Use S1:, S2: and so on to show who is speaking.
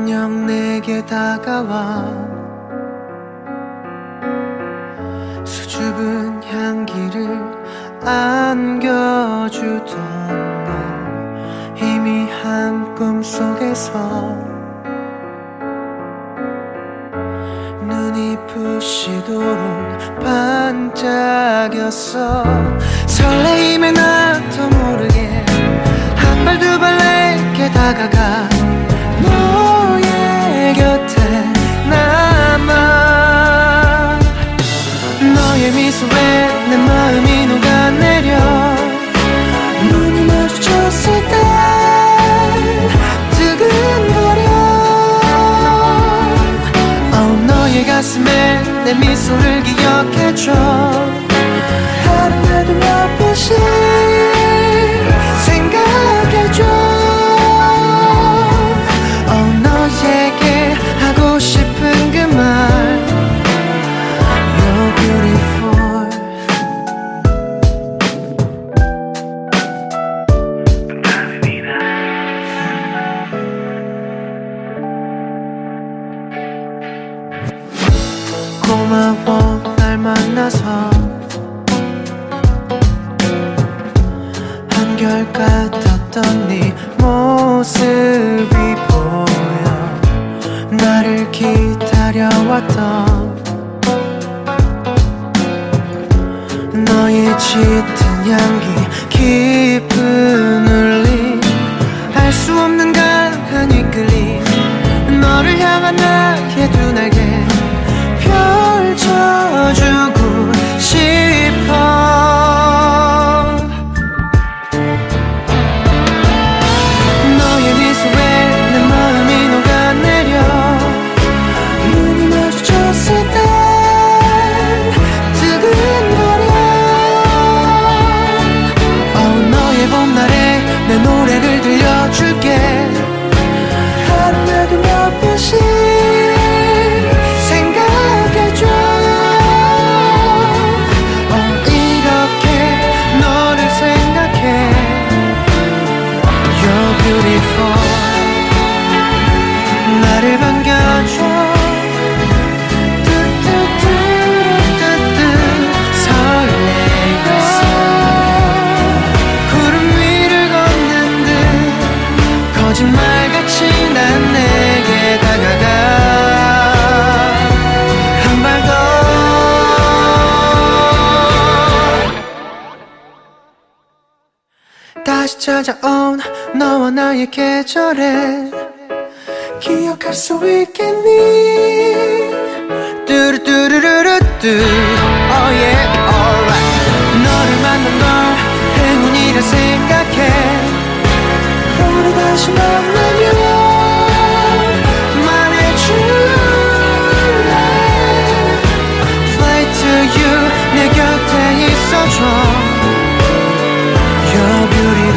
S1: 안녕 내게 다가와 수줍은 향기를 안겨주던 너 희미한 꿈속에서 눈이 부시도록 반짝였어. 설레임에 나도 모르게 한 발 두 발 내게 다가가 너의 곁에 남아. 너의 미소에 내 마음이 녹아내려 눈이 마주쳤을 때 두근거려. 너의 가슴에 내 미소를 기억해줘. 하루에도 몇 번씩 생각해줘. 너에게 하고 싶은 그 말 You're beautiful. 고마워 날 만나서 한결같았던 네 모습이 보여. 나를 기다려왔던 너의 짙은 향기 깊은 울림 알 수 없는 강한 이끌림 너를 향한 나의 두 날개 펼쳐주고 싶어. 너의 미소에 내 마음이 녹아내려 눈이 마주쳤을 때 두근거려. 너의 봄날에 내 노래를 들려줄게. 하루에도 몇 번씩 생각해줘. 이렇게 너를 생각해. You're beautiful. 나를 반겨줘. 뚜뚜뚜루뚜뚜 설레요. 구름 위를 걷는 듯 거짓말같이 난 내게 다가가. 한 발 더. 다시 찾아온 너와 나의 계절에 기억할 수 있겠니? 뚜루뚜루루루뚜 Oh yeah alright. 너를 만난 걸 행운이라 생각해. 우리 다시 만나면 말해줄래. Fly to you 내 곁에 있어줘. You're beautiful.